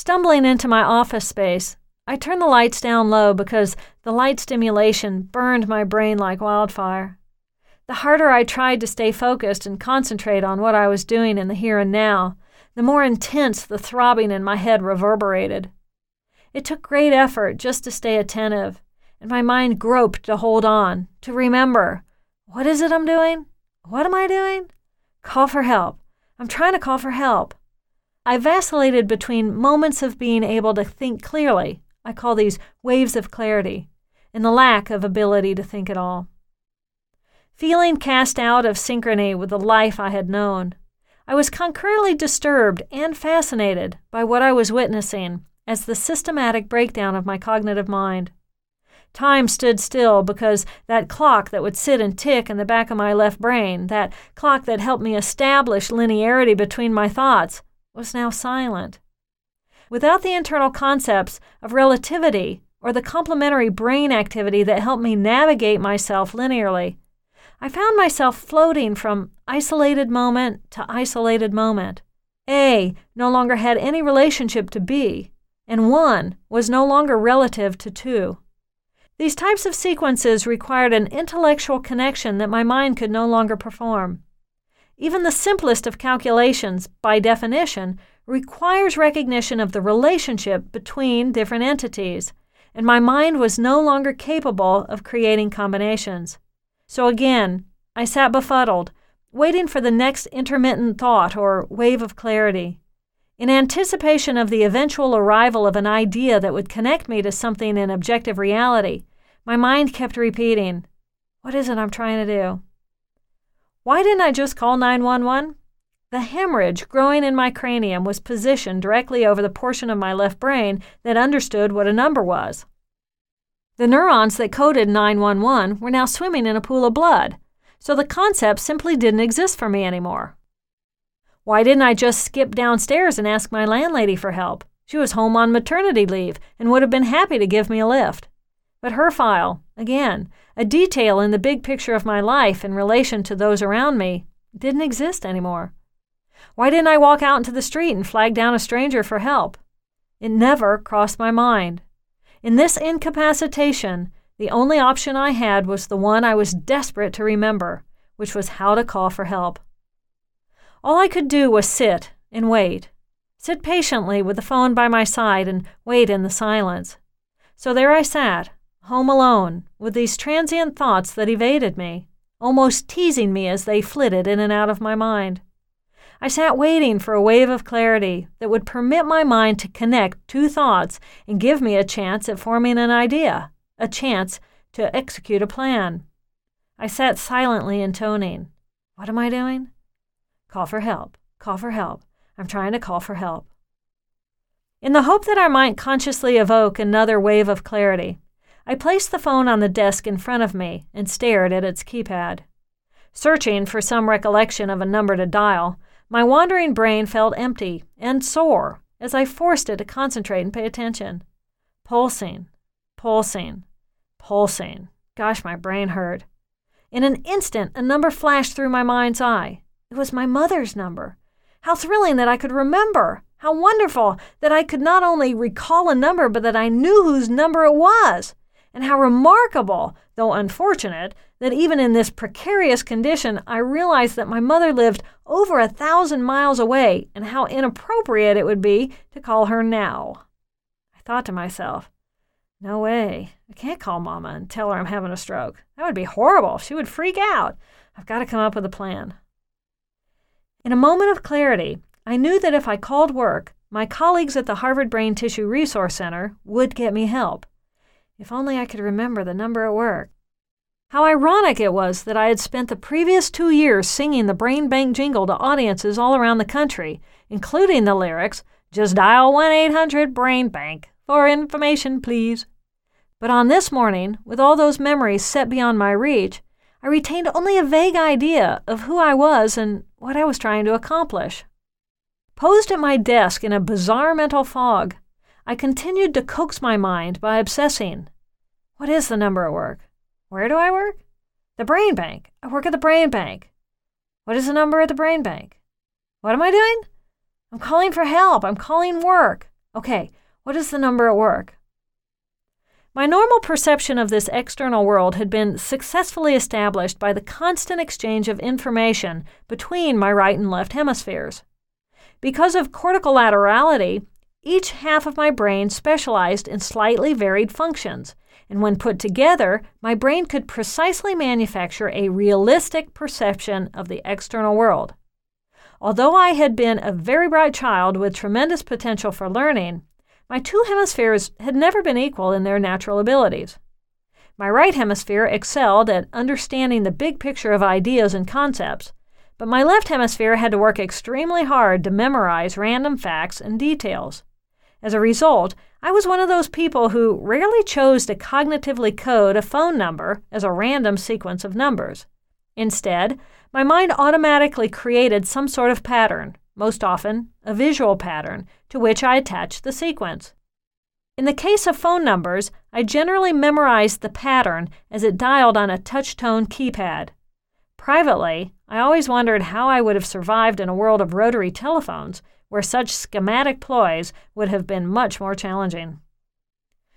Stumbling into my office space, I turned the lights down low because the light stimulation burned my brain like wildfire. The harder I tried to stay focused and concentrate on what I was doing in the here and now, the more intense the throbbing in my head reverberated. It took great effort just to stay attentive, and my mind groped to hold on, to remember. What is it I'm doing? What am I doing? Call for help. I'm trying to call for help. I vacillated between moments of being able to think clearly, I call these waves of clarity, and the lack of ability to think at all. Feeling cast out of synchrony with the life I had known, I was concurrently disturbed and fascinated by what I was witnessing as the systematic breakdown of my cognitive mind. Time stood still because that clock that would sit and tick in the back of my left brain, that clock that helped me establish linearity between my thoughts, was now silent. Without the internal concepts of relativity or the complementary brain activity that helped me navigate myself linearly, I found myself floating from isolated moment to isolated moment. A no longer had any relationship to B, and 1 was no longer relative to 2. These types of sequences required an intellectual connection that my mind could no longer perform. Even the simplest of calculations, by definition, requires recognition of the relationship between different entities, and my mind was no longer capable of creating combinations. So again, I sat befuddled, waiting for the next intermittent thought or wave of clarity. In anticipation of the eventual arrival of an idea that would connect me to something in objective reality, my mind kept repeating, what is it I'm trying to do? Why didn't I just call 911? The hemorrhage growing in my cranium was positioned directly over the portion of my left brain that understood what a number was. The neurons that coded 911 were now swimming in a pool of blood, so the concept simply didn't exist for me anymore. Why didn't I just skip downstairs and ask my landlady for help? She was home on maternity leave and would have been happy to give me a lift. But her file, again, a detail in the big picture of my life in relation to those around me, didn't exist anymore. Why didn't I walk out into the street and flag down a stranger for help? It never crossed my mind. In this incapacitation, the only option I had was the one I was desperate to remember, which was how to call for help. All I could do was sit and wait. Sit patiently with the phone by my side and wait in the silence. So there I sat, home alone, with these transient thoughts that evaded me, almost teasing me as they flitted in and out of my mind. I sat waiting for a wave of clarity that would permit my mind to connect two thoughts and give me a chance at forming an idea, a chance to execute a plan. I sat silently intoning, what am I doing? Call for help, call for help. I'm trying to call for help. In the hope that I might consciously evoke another wave of clarity, I placed the phone on the desk in front of me and stared at its keypad. Searching for some recollection of a number to dial, my wandering brain felt empty and sore as I forced it to concentrate and pay attention. Pulsing, pulsing, pulsing. Gosh, my brain hurt. In an instant, a number flashed through my mind's eye. It was my mother's number. How thrilling that I could remember. How wonderful that I could not only recall a number, but that I knew whose number it was. And how remarkable, though unfortunate, that even in this precarious condition, I realized that my mother lived over 1,000 miles away, and how inappropriate it would be to call her now. I thought to myself, no way. I can't call Mama and tell her I'm having a stroke. That would be horrible. She would freak out. I've got to come up with a plan. In a moment of clarity, I knew that if I called work, my colleagues at the Harvard Brain Tissue Resource Center would get me help. If only I could remember the number at work. How ironic it was that I had spent the previous 2 years singing the Brain Bank jingle to audiences all around the country, including the lyrics, "Just dial 1-800-BRAIN-BANK for information, please." But on this morning, with all those memories set beyond my reach, I retained only a vague idea of who I was and what I was trying to accomplish. Posed at my desk in a bizarre mental fog, I continued to coax my mind by obsessing. What is the number at work? Where do I work? The Brain Bank. I work at the Brain Bank. What is the number at the Brain Bank? What am I doing? I'm calling for help. I'm calling work. Okay, what is the number at work? My normal perception of this external world had been successfully established by the constant exchange of information between my right and left hemispheres. Because of cortical laterality, each half of my brain specialized in slightly varied functions, and when put together, my brain could precisely manufacture a realistic perception of the external world. Although I had been a very bright child with tremendous potential for learning, my two hemispheres had never been equal in their natural abilities. My right hemisphere excelled at understanding the big picture of ideas and concepts, but my left hemisphere had to work extremely hard to memorize random facts and details. As a result, I was one of those people who rarely chose to cognitively code a phone number as a random sequence of numbers. Instead, my mind automatically created some sort of pattern, most often a visual pattern, to which I attached the sequence. In the case of phone numbers, I generally memorized the pattern as it dialed on a touch-tone keypad. Privately, I always wondered how I would have survived in a world of rotary telephones, where such schematic ploys would have been much more challenging.